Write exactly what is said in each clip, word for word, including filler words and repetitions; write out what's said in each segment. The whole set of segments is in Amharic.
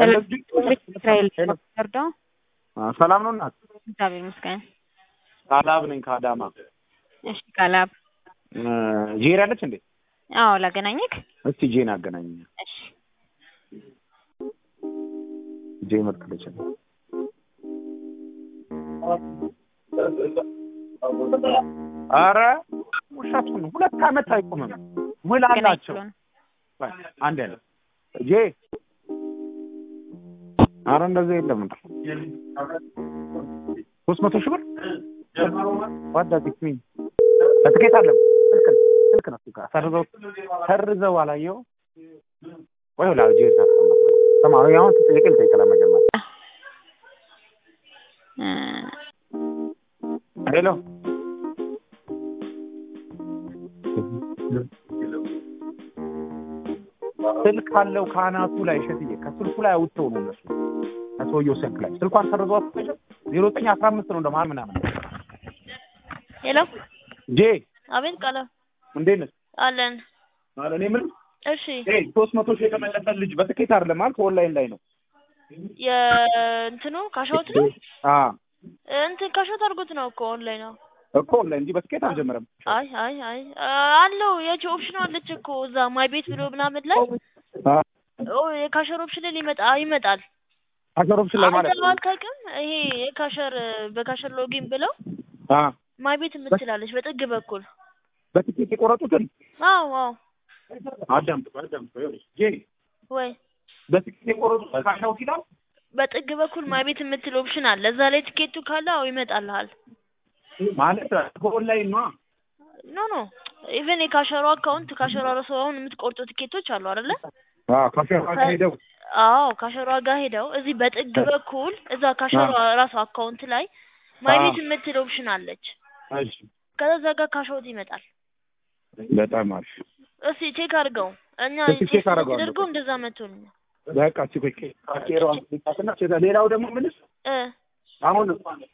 እስራኤል ወርዶ ሰላም ነው እናት እግዚአብሔር ይመስገን። ቃላብ ነኝ ከአዳማ። እሺ ቃላብ ጄሪ አለች እንዴ? አዎ ላገናኝክ። እስቲ ጄን አገናኝ። እሺ ጄ መጥተለች። አረ ውሻቱን ሁለት አመት አይቆምም ውል አላቸው። አንድ ያለ ጄ አረ እንደዚህ የለም እንዴ? ሶስት መቶ ሺህ ብር ዋዳ ዲክሚ አትከታ አለ ስልክ ስልክ ነው ስልክ ሰርዘው ሰርዘው አላየው ወይ ወላ ጄ ታሰማ ተማሩ ያው ትጠይቀል ጠይቀላ መጀመር ሄሎ ስልክ አለው ካናቱ ላይ ሸትዬ ከስልኩ ላይ አውጥተው ነው እነሱ ከሰውየው ስልክ ላይ ስልኳን ሰርዟት ዜሮ ዘጠኝ አስራ አምስት ነው እንደማን ምናምን። ሄሎ ጄ አቤት ቃላ እንዴት ነህ? አለን አለ እኔ ምን እሺ ኤ ሶስት መቶ ሺህ የተመለሰ ልጅ በትኬት አይደለም ማለት ኦንላይን ላይ ነው የእንትኑ ካሾት ነው አ እንትን ካሾት አድርጎት ነው እኮ ኦንላይን ነው እኮ ኦንላይን እንጂ በትኬት አልጀመረም። አይ አይ አይ አለው የቺ ኦፕሽን አለች እኮ እዛ ማይ ቤት ብሎ ምናምን ላይ አ ኦ የካሸር ኦፕሽን ላይ ይመጣ ይመጣል። ካሸር ኦፕሽን ላይ ማለት ነው አታውቅም? ይሄ የካሸር በካሸር ሎጊን ብለው አ ማይ ቤት የምትላለች በጥግ በኩል በትኬት የቆረጡትን አዎ አዎ አዳም አዳም ጄ ወይ በትኬት የቆረጡት ካሻው ይላል በጥግ በኩል ማይ ቤት የምትል ኦፕሽን አለ። እዛ ላይ ትኬቱ ካለ አው ይመጣልሃል ማለት ኦንላይን ነው። ኖ ኖ ኢቭን የካሸሩ አካውንት ካሸሩ ራሱ አሁን የምትቆርጡ ትኬቶች አሉ አይደለ? አዎ ካሸሩ ጋር ሄደው አዎ ካሸሩ ጋር ሄደው እዚህ በጥግ በኩል እዛ ካሸሩ ራሱ አካውንት ላይ ማይ ቤት የምትል ኦፕሽን አለች። እሺ ከዛ ጋር ካሸውት ይመጣል። በጣም አሪፍ እሺ ቼክ አድርገው እኛ ቼክ አድርገው እንደዛ መጥቶኝ በቃ ቼክ ካሸሩ አንተና ሌላው ደግሞ ምንስ እ አሁን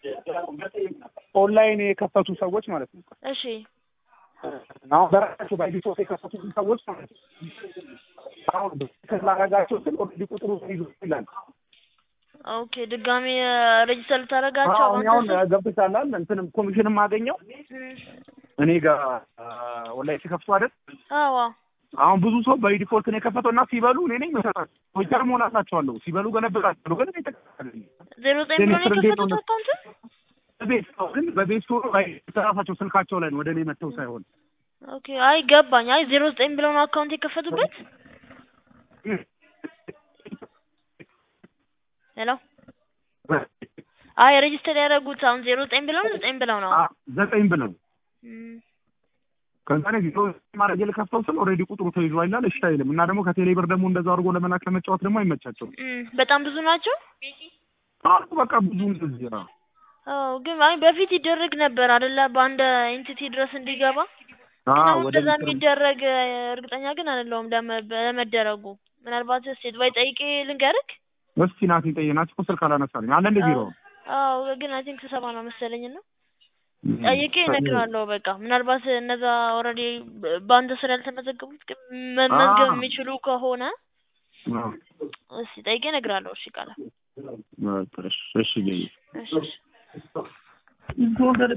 ኦንላይን የከፈቱ ሰዎች ማለት ነው። እሺ አሁን በራሳቸው ባይቢሶ የከፈቱ ሰዎች ማለት ነው። አሁን ከላጋቸው ስለ ኦልሬዲ ቁጥሩ ይዙ ይላል። ኦኬ ድጋሚ ሬጂስተር ታረጋቸው አሁን ገብተሻላል እንትንም ኮሚሽንም ማገኘው እኔ ጋር ኦንላይን ሲከፍቱ አይደል? አዎ አሁን ብዙ ሰው በዲፎልት ነው የከፈተውና ሲበሉ እኔ ነኝ መሰጣቸው ወይተር ሞላታቸዋለሁ ሲበሉ ገለበጣቸው ግን እኔ ተከታተልኝ ዜሮ ዘጠኝ ብሎ ነው የከፈቱት አካውንት በቤት ግን በቤት ሶሮ ላይ ተራሳቸው ስልካቸው ላይ ወደ እኔ መተው ሳይሆን ኦኬ አይ ገባኝ። አይ ዜሮ ዘጠኝ ብሎ ነው አካውንት የከፈቱበት። ሄሎ አይ ሬጂስተር ያደረጉት አሁን ዜሮ ዘጠኝ ብሎ ነው ዘጠኝ ብሎ ነው ዘጠኝ ብሎ ከዛኔ ቪዲዮ ማድረግ የለከፈተው ስለ ኦሬዲ ቁጥሩ ተይዟል ይላል። እሺ አይልም እና ደግሞ ከቴሌብር ደግሞ እንደዛው አድርጎ ለመላክ ለመጫወት ደግሞ አይመቻቸውም። በጣም ብዙ ናቸው። አዎ በቃ ብዙ እንደዚህ ነው። አዎ ግን አይ በፊት ይደረግ ነበር አይደለ? በአንድ ኤንቲቲ ድረስ እንዲገባ አዎ ወደዛ የሚደረግ እርግጠኛ ግን አይደለሁም ለመደረጉ። ምናልባት እስቲ ወይ ጠይቄ ልንገርክ። እስቲ ናቲ ጠይናት እኮ ስልክ አላነሳልኝ አለ እንደ ቢሮ። አዎ ግን አይ ቲንክ ስብሰባ ነው መሰለኝና ጠይቄ እነግርሃለሁ። በቃ ምናልባት እነዛ ኦልሬዲ በአንድ ስራ ያልተመዘገቡት መመዝገብ የሚችሉ ከሆነ እሺ ጠይቄ እነግርሃለሁ። እሺ ቃላ እሺ እሺ እሺ